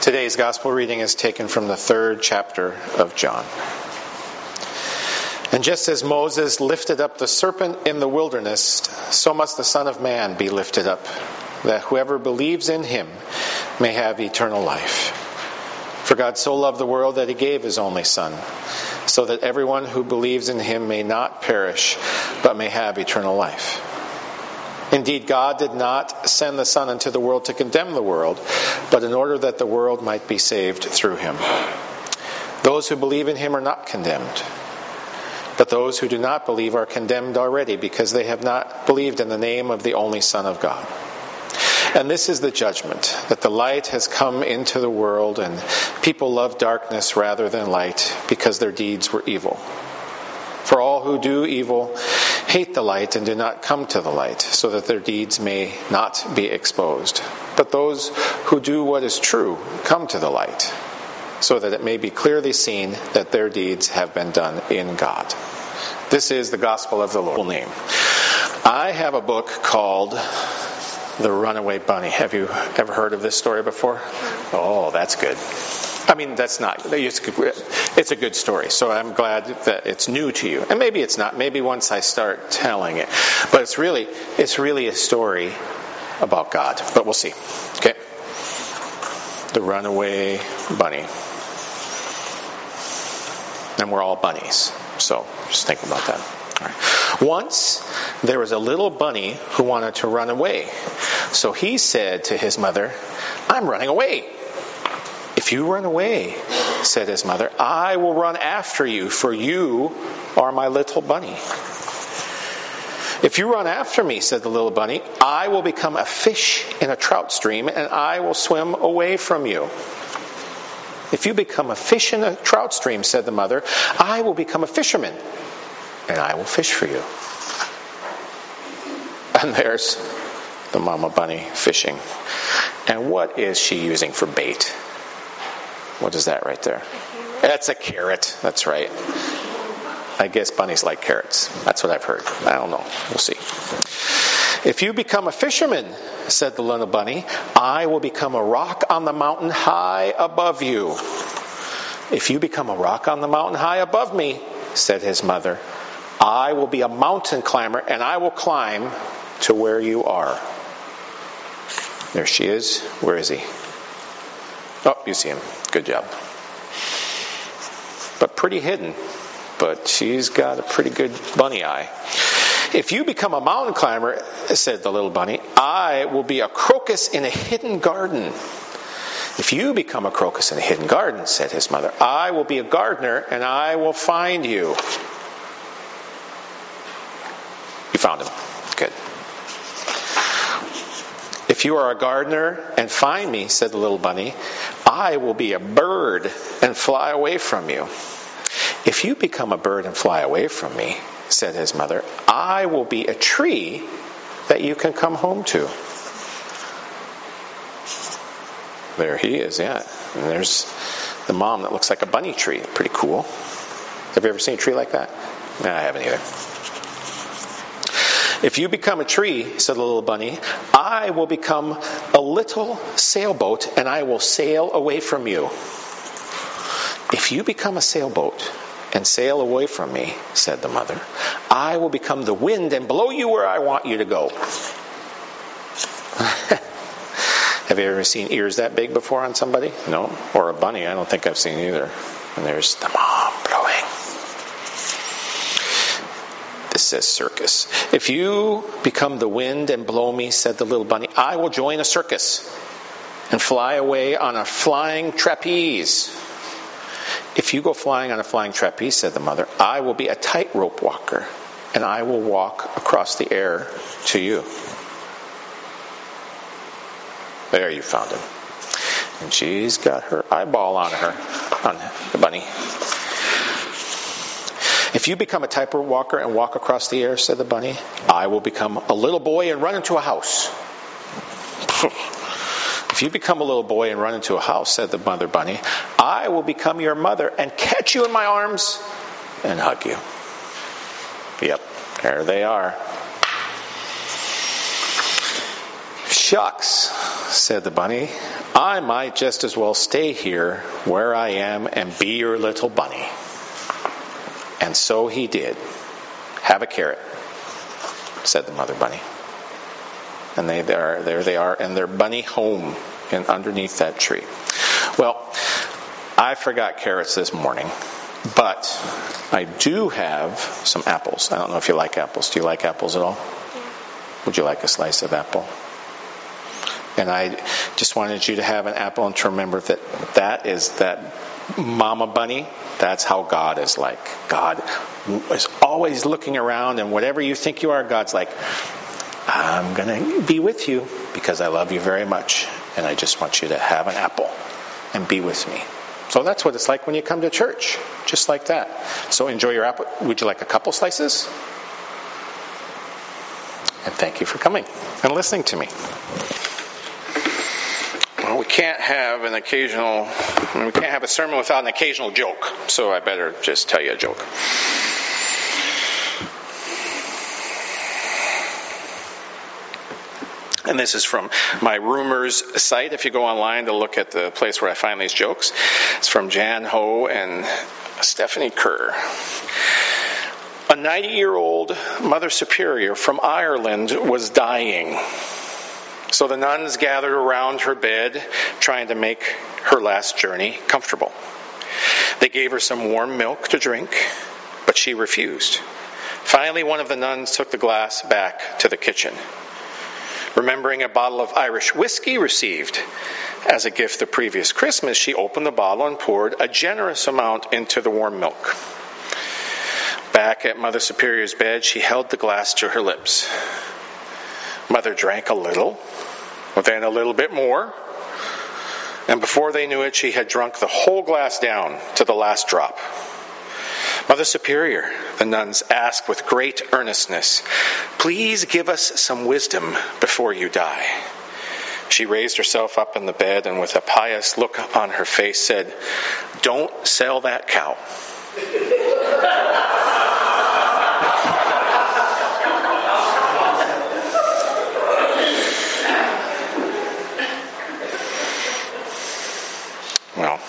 Today's gospel reading is taken from the 3rd chapter of John. And just as Moses lifted up the serpent in the wilderness, so must the Son of Man be lifted up, that whoever believes in him may have eternal life. For God so loved the world that he gave his only Son, so that everyone who believes in him may not perish, but may have eternal life. Indeed, God did not send the Son into the world to condemn the world, but in order that the world might be saved through him. Those who believe in him are not condemned, but those who do not believe are condemned already, because they have not believed in the name of the only Son of God. And this is the judgment, that the light has come into the world, and people love darkness rather than light, because their deeds were evil. For all who do evil hate the light and do not come to the light, so that their deeds may not be exposed. But those who do what is true come to the light, so that it may be clearly seen that their deeds have been done in God. This is the gospel of the Lord. Name. I have a book called The Runaway Bunny. Have you ever heard of this story before? Oh, that's good. I mean, it's a good story, so I'm glad that it's new to you. And maybe it's not. Maybe once I start telling it. But it's really a story about God. But we'll see. Okay? The Runaway Bunny. And we're all bunnies. So just think about that. All right. Once, there was a little bunny who wanted to run away. So he said to his mother, "I'm running away." "If you run away," said his mother, "I will run after you, for you are my little bunny." "If you run after me," said the little bunny, "I will become a fish in a trout stream, and I will swim away from you." "If you become a fish in a trout stream," said the mother, "I will become a fisherman, and I will fish for you." And there's the mama bunny fishing. And what is she using for bait? What is that right there? That's a carrot. That's right. I guess bunnies like carrots. That's what I've heard. I don't know. We'll see. "If you become a fisherman," said the little bunny, "I will become a rock on the mountain high above you." "If you become a rock on the mountain high above me," said his mother, "I will be a mountain climber, and I will climb to where you are." There she is. Where is he? Oh, you see him. Good job. But pretty hidden. But she's got a pretty good bunny eye. "If you become a mountain climber," said the little bunny, "I will be a crocus in a hidden garden." "If you become a crocus in a hidden garden," said his mother, "I will be a gardener, and I will find you." You found him. Good. "If you are a gardener and find me," said the little bunny, "I will be a bird and fly away from you." "If you become a bird and fly away from me," said his mother, "I will be a tree that you can come home to." There he is, yeah. And there's the mom that looks like a bunny tree. Pretty cool. Have you ever seen a tree like that? No, I haven't either. "If you become a tree," said the little bunny, "I will become a little sailboat, and I will sail away from you." "If you become a sailboat and sail away from me," said the mother, "I will become the wind and blow you where I want you to go." Have you ever seen ears that big before on somebody? No? Or a bunny? I don't think I've seen either. And there's the mom blowing. This says circus. "If you become the wind and blow me," said the little bunny, "I will join a circus and fly away on a flying trapeze." "If you go flying on a flying trapeze," said the mother, "I will be a tightrope walker, and I will walk across the air to you." There, you found him. And she's got her eyeball on the bunny. "If you become a tightrope walker and walk across the air," said the bunny, "I will become a little boy and run into a house." "If you become a little boy and run into a house," said the mother bunny, "I will become your mother and catch you in my arms and hug you." Yep, there they are. Shucks. said the bunny. "I might just as well stay here where I am and be your little bunny." And so he did. "Have a carrot," said the mother bunny. And there they are in their bunny home and underneath that tree. Well, I forgot carrots this morning, but I do have some apples. I don't know if you like apples. Do you like apples at all? Yeah. Would you like a slice of apple? And I just wanted you to have an apple and to remember that is that mama bunny. That's how God is like. God is always looking around, and whatever you think you are, God's like, "I'm going to be with you because I love you very much, and I just want you to have an apple and be with me." So that's what it's like when you come to church, just like that. So enjoy your apple. Would you like a couple slices? And thank you for coming and listening to me. Well, we can't have a sermon without an occasional joke, so I better just tell you a joke. And this is from my Rumors site. If you go online to look at the place where I find these jokes, it's from Jan Ho and Stephanie Kerr. A 90-year-old Mother Superior from Ireland was dying. So the nuns gathered around her bed, trying to make her last journey comfortable. They gave her some warm milk to drink, but she refused. Finally, one of the nuns took the glass back to the kitchen. Remembering a bottle of Irish whiskey received as a gift the previous Christmas, she opened the bottle and poured a generous amount into the warm milk. Back at Mother Superior's bed, she held the glass to her lips. Mother drank a little, then a little bit more, and before they knew it, she had drunk the whole glass down to the last drop. Mother Superior, the nuns asked with great earnestness, "Please give us some wisdom before you die." She raised herself up in the bed and with a pious look on her face said, "Don't sell that cow." Well,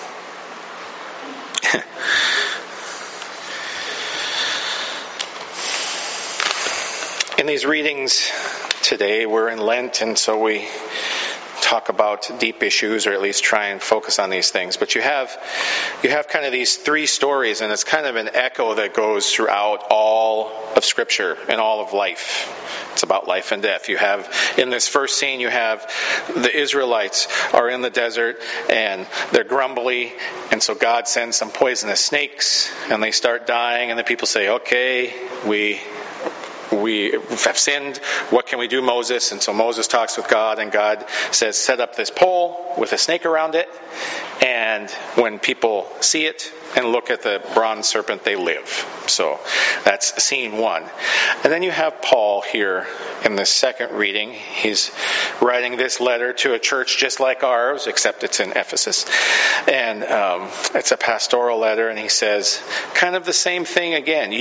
in these readings today, we're in Lent, and so we talk about deep issues, or at least try and focus on these things. But you have kind of these three stories, and it's kind of an echo that goes throughout all of Scripture and all of life. It's about life and death. You have, in this first scene, you have the Israelites are in the desert, and they're grumbly, and so God sends some poisonous snakes, and they start dying, and the people say, "Okay, we have sinned. What can we do, Moses?" And so Moses talks with God, and God says, "Set up this pole with a snake around it, and when people see it and look at the bronze serpent, they live." So that's scene one. And then you have Paul here in the second reading. He's writing this letter to a church just like ours, except it's in Ephesus. And it's a pastoral letter, and he says kind of the same thing again.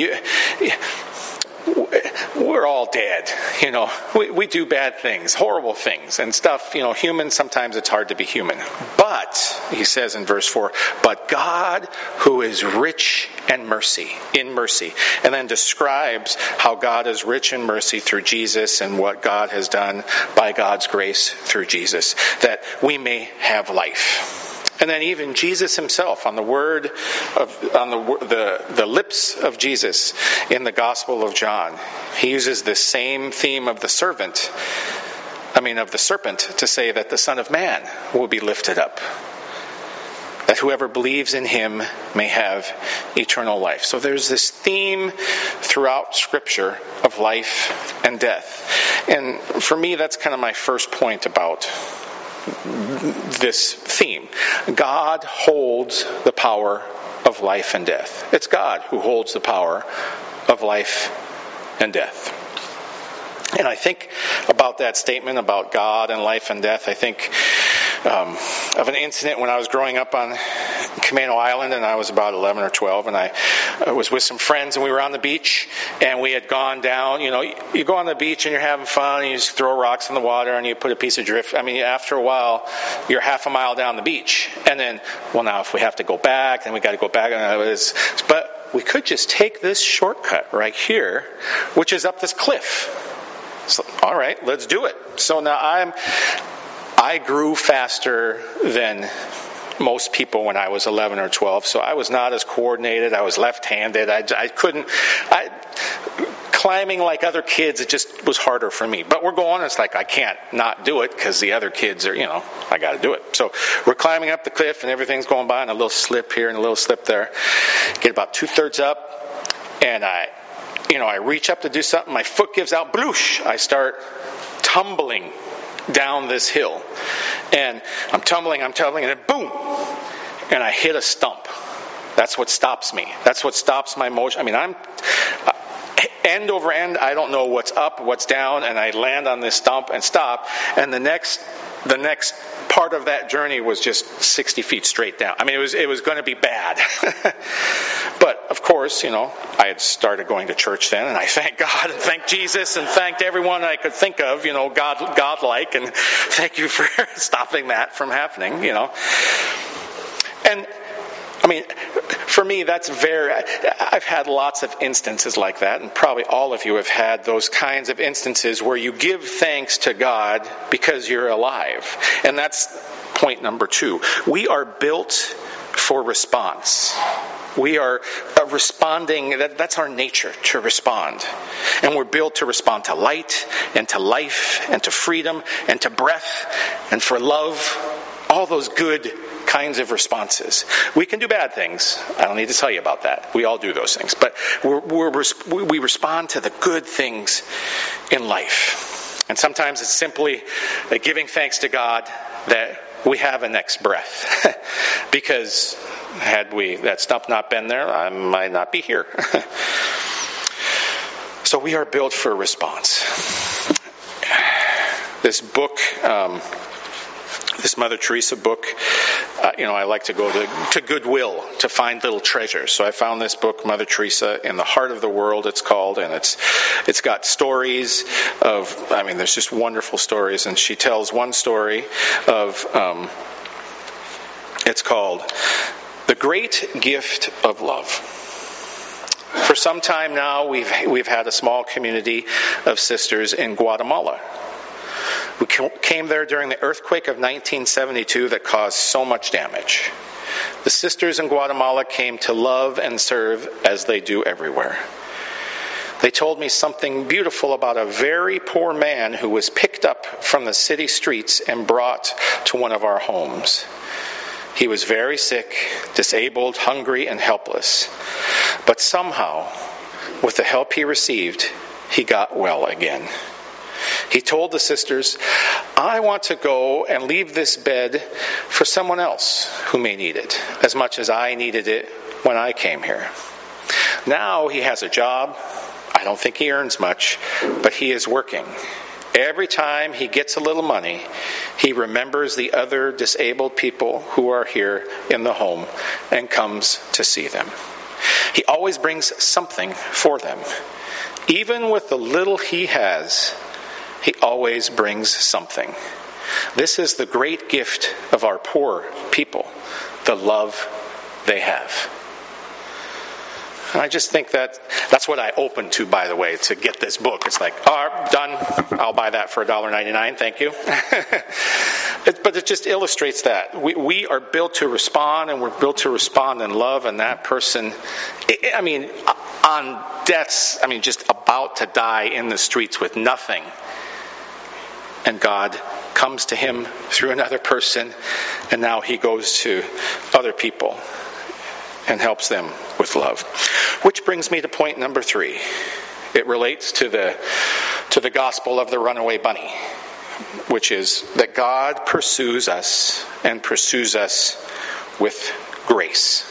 We're all dead, we do bad things, horrible things and stuff, human, sometimes it's hard to be human. But, he says in verse 4, "But God, who is rich in mercy, and then describes how God is rich in mercy through Jesus and what God has done by God's grace through Jesus, that we may have life." And then even Jesus himself, on the lips of Jesus in the Gospel of John, he uses the same theme of the serpent to say that the Son of Man will be lifted up, that whoever believes in him may have eternal life. So there's this theme throughout Scripture of life and death. And for me, that's kind of my first point about this theme. God holds the power of life and death. It's God who holds the power of life and death. And I think about that statement about God and life and death, I think of an incident when I was growing up on Camano Island, and I was about 11 or 12, and I was with some friends, and we were on the beach, and we had gone down. You go on the beach and you're having fun, and you just throw rocks in the water, and you put a piece of drift. After a while, you're half a mile down the beach, and then, now if we have to go back, then we got to go back. But we could just take this shortcut right here, which is up this cliff. So, all right, let's do it. So now I grew faster than most people when I was 11 or 12, so I was not as coordinated. I was left-handed. Climbing like other kids, it just was harder for me. But we're going, it's like I can't not do it because the other kids are, I got to do it. So we're climbing up the cliff and everything's going by, and a little slip here and a little slip there. Get about 2/3 up, and I reach up to do something. My foot gives out, bloosh. I start tumbling down this hill, and I'm tumbling, and then boom, and I hit a stump. That's what stops me. That's what stops my motion. I'm end over end. I don't know what's up, what's down, and I land on this stump and stop. And the next part of that journey was just 60 feet straight down. It was going to be bad. But of course, I had started going to church then, and I thanked God and thanked Jesus and thanked everyone I could think of, God-like, and thank you for stopping that from happening, And for me, I've had lots of instances like that, and probably all of you have had those kinds of instances where you give thanks to God because you're alive. And that's point number 2. We are built for response. We are responding. That's our nature, to respond. And we're built to respond to light and to life and to freedom and to breath and for love. All those good kinds of responses. We can do bad things. I don't need to tell you about that. We all do those things. But we respond to the good things in life. And sometimes it's simply giving thanks to God that we have a next breath. Because had that stump not been there, I might not be here. So we are built for response. This book, this Mother Teresa book, I like to go to Goodwill to find little treasures. So I found this book, Mother Teresa, In the Heart of the World, it's called, and it's got stories of, there's just wonderful stories, and she tells one story of, it's called The Great Gift of Love. For some time now, we've had a small community of sisters in Guatemala. We came there during the earthquake of 1972 that caused so much damage. The sisters in Guatemala came to love and serve as they do everywhere. They told me something beautiful about a very poor man who was picked up from the city streets and brought to one of our homes. He was very sick, disabled, hungry, and helpless. But somehow, with the help he received, he got well again. He told the sisters, I want to go and leave this bed for someone else who may need it, as much as I needed it when I came here. Now he has a job. I don't think he earns much, but he is working. Every time he gets a little money, he remembers the other disabled people who are here in the home and comes to see them. He always brings something for them. Even with the little he has, he always brings something. This is the great gift of our poor people, the love they have. And I just think that's what I opened to, by the way, to get this book. It's like, done. I'll buy that for $1.99. Thank you. But it just illustrates that. We are built to respond, and we're built to respond in love. And that person, on death's, just about to die in the streets with nothing. And God comes to him through another person, and now he goes to other people and helps them with love. Which brings me to point number 3. It relates to the gospel of the runaway bunny, which is that God pursues us and pursues us with grace.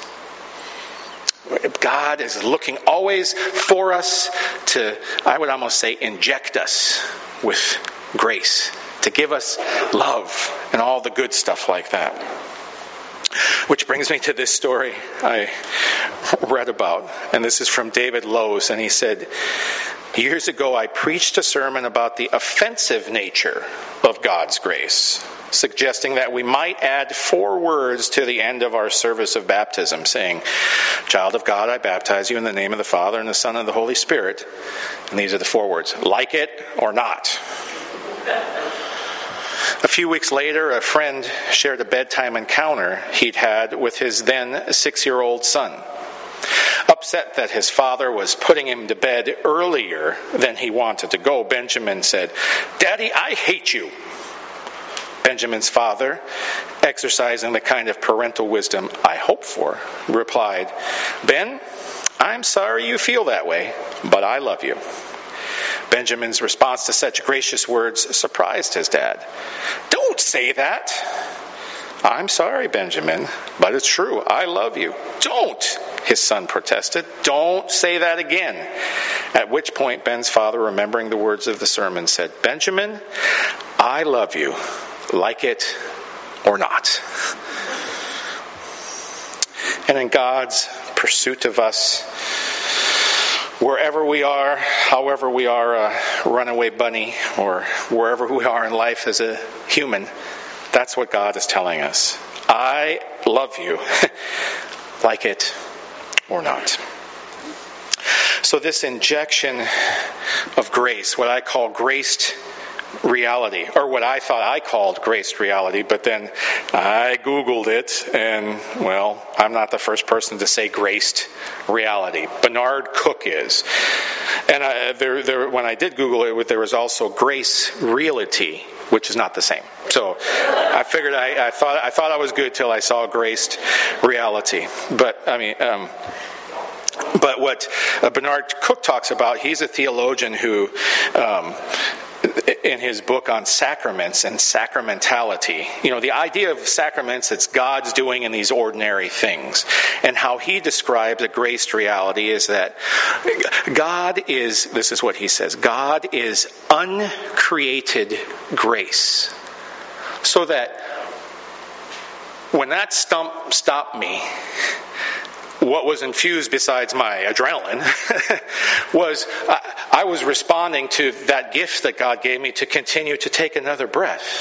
God is looking always for us to, I would almost say, inject us with grace, to give us love and all the good stuff like that. Which brings me to this story I read about. And this is from David Lowes. And he said, years ago I preached a sermon about the offensive nature of God's grace, suggesting that we might add 4 words to the end of our service of baptism, saying, "Child of God, I baptize you in the name of the Father and the Son and the Holy Spirit." And these are the 4 words: like it or not. A few weeks later, a friend shared a bedtime encounter he'd had with his then 6-year-old son. Upset that his father was putting him to bed earlier than he wanted to go, Benjamin said, "Daddy, I hate you." Benjamin's father, exercising the kind of parental wisdom I hope for, replied, "Ben, I'm sorry you feel that way, but I love you." Benjamin's response to such gracious words surprised his dad. "Don't say that." "I'm sorry, Benjamin, but it's true. I love you." "Don't," his son protested. "Don't say that again." At which point Ben's father, remembering the words of the sermon, said, "Benjamin, I love you, like it or not." And in God's pursuit of us, wherever we are, however we are a runaway bunny, or wherever we are in life as a human, that's what God is telling us. I love you, like it or not. So this injection of grace, what I call graced reality, or what I thought I called graced reality, but then I Googled it, and, well, I'm not the first person to say graced reality. Bernard Cook is. And when I did Google it, there was also grace reality, which is not the same. So I figured I thought I was good till I saw graced reality. But but what Bernard Cook talks about, he's a theologian who, in his book on sacraments and sacramentality, the idea of sacraments, it's God's doing in these ordinary things. And how he describes a graced reality is that God is, this is what he says, God is uncreated grace. So that when that stump stopped me, what was infused besides my adrenaline was I was responding to that gift that God gave me to continue to take another breath.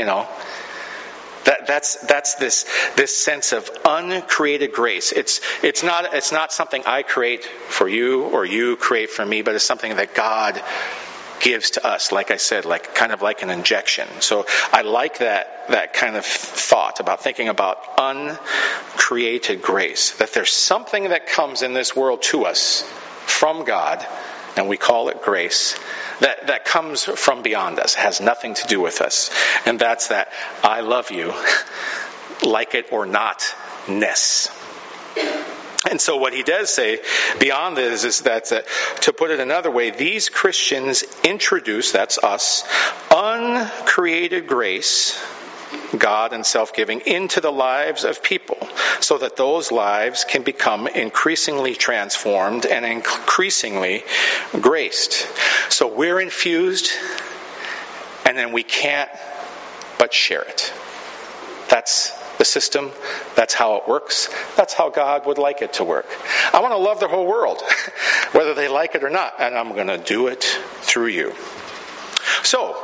That's this sense of uncreated grace. It's not something I create for you or you create for me, but it's something that God gives to us, like I said, kind of like an injection. So I like that kind of thought about thinking about uncreated grace, that there's something that comes in this world to us from God, and we call it grace, that comes from beyond us, has nothing to do with us. And that's that I love you, like it or not-ness. And so what he does say beyond this is that, to put it another way, these Christians introduce, that's us, uncreated grace, God and self-giving, into the lives of people, so that those lives can become increasingly transformed and increasingly graced. So we're infused, and then we can't but share it. That's the system. That's how it works. That's how God would like it to work. I want to love the whole world, whether they like it or not, and I'm going to do it through you. So,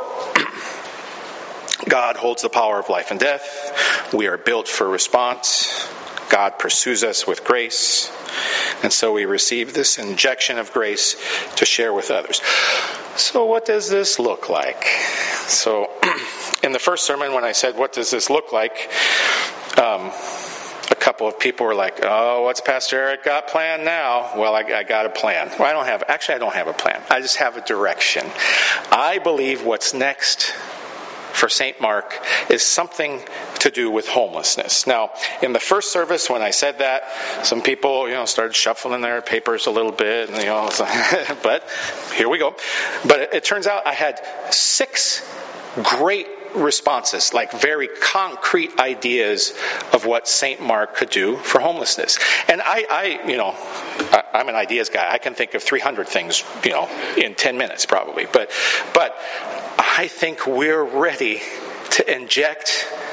God holds the power of life and death. We are built for response. God pursues us with grace. And so we receive this injection of grace to share with others. So what does this look like? So in the first sermon, when I said, what does this look like? A couple of people were like, oh, what's Pastor Eric got planned now? Well, I got a plan. Well, I don't have a plan. I just have a direction. I believe what's next for St. Mark is something to do with homelessness. Now, in the first service, when I said that, some people, started shuffling their papers a little bit, and but here we go. But it turns out I had 6 great responses, like very concrete ideas of what St. Mark could do for homelessness. And I'm an ideas guy. I can think of 300 things, in 10 minutes probably. But I think we're ready to inject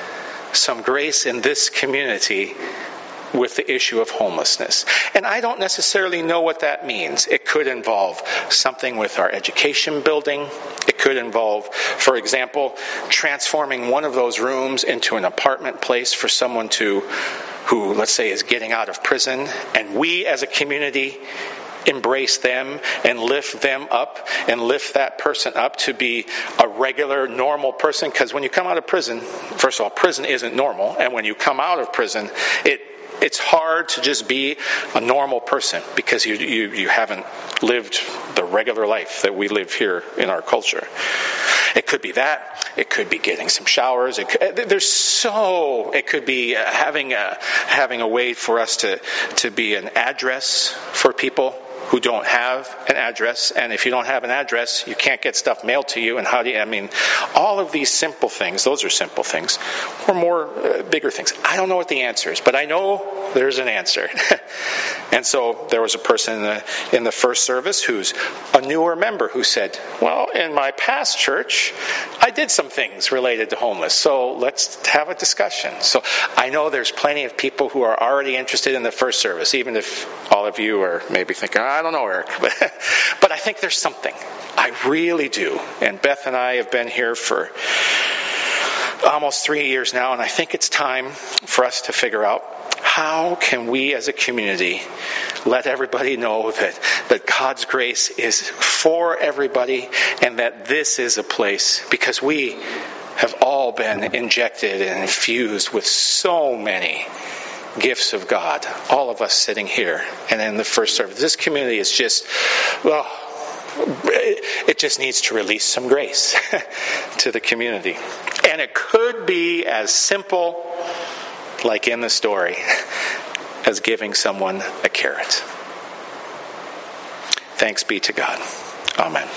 some grace in this community with the issue of homelessness. And I don't necessarily know what that means. It could involve something with our education building. It could involve, for example, transforming one of those rooms into an apartment place for someone who, let's say, is getting out of prison. And we as a community embrace them and lift them up and lift that person up to be a regular, normal person. Because when you come out of prison, first of all, prison isn't normal. And when you come out of prison, it's hard to just be a normal person because you haven't lived the regular life that we live here in our culture. It could be that. It could be getting some showers. It could be having a way for us to be an address for people who don't have an address. And if you don't have an address, you can't get stuff mailed to you. And all of these simple things, those are simple things, or more bigger things. I don't know what the answer is, but I know there's an answer. And so there was a person in the first service who's a newer member who said, well, in my past church, I did some things related to homeless. So let's have a discussion. So I know there's plenty of people who are already interested in the first service, even if all of you are maybe thinking, I don't know, Eric. But I think there's something. I really do. And Beth and I have been here for almost 3 years now, and I think it's time for us to figure out how can we as a community let everybody know that God's grace is for everybody and that this is a place, because we have all been injected and infused with so many gifts of God, all of us sitting here and in the first service. This community is just, it just needs to release some grace to the community. And it could be as simple, like in the story, as giving someone a carrot. Thanks be to God. Amen.